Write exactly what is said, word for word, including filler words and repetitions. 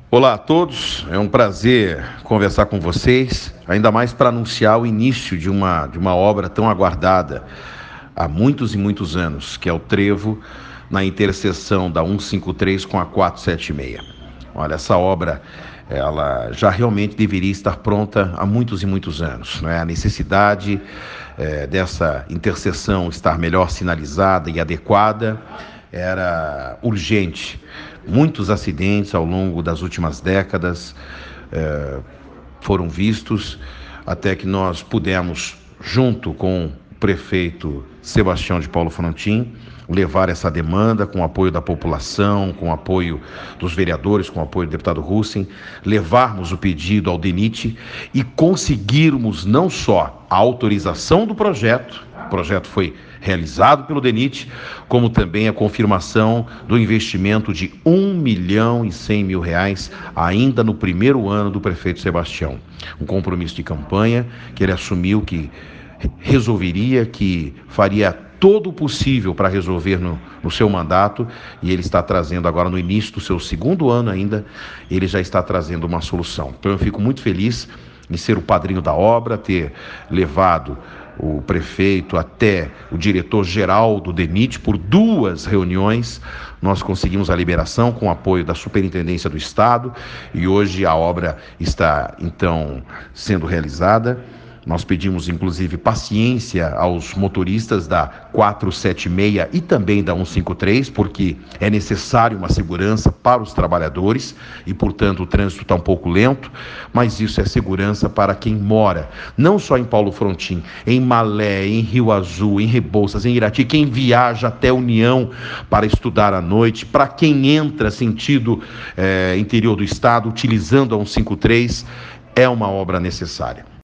Olá a todos, é um prazer conversar com vocês, ainda mais para anunciar o início de uma, de uma obra tão aguardada há muitos e muitos anos, que é o trevo na interseção da cento e cinquenta e três com a quatrocentos e setenta e seis. Olha, essa obra ela já realmente deveria estar pronta há muitos e muitos anos, não é? A necessidade é, dessa interseção estar melhor sinalizada e adequada era urgente. Muitos acidentes ao longo das últimas décadas eh, foram vistos, até que nós pudemos, junto com o prefeito Sebastião de Paulo Frontin, levar essa demanda com o apoio da população, com o apoio dos vereadores, com o apoio do deputado Russen, levarmos o pedido ao DENIT e conseguirmos não só a autorização do projeto, o projeto foi realizado pelo DENIT, como também a confirmação do investimento de um milhão e cem mil reais ainda no primeiro ano do prefeito Sebastião. Um compromisso de campanha que ele assumiu que resolveria, que faria todo o possível para resolver no, no seu mandato, e ele está trazendo agora no início do seu segundo ano ainda, ele já está trazendo uma solução. Então eu fico muito feliz em ser o padrinho da obra, ter levado o prefeito até o diretor-geral do DENIT por duas reuniões. Nós conseguimos a liberação com o apoio da Superintendência do Estado e hoje a obra está, então, sendo realizada. Nós pedimos, inclusive, paciência aos motoristas da quatrocentos e setenta e seis e também da cento e cinquenta e três, porque é necessário uma segurança para os trabalhadores e, portanto, o trânsito está um pouco lento, mas isso é segurança para quem mora, não só em Paulo Frontin, em Malé, em Rio Azul, em Rebouças, em Irati, quem viaja até União para estudar à noite, para quem entra sentido eh, interior do estado, utilizando a cento e cinquenta e três, é uma obra necessária.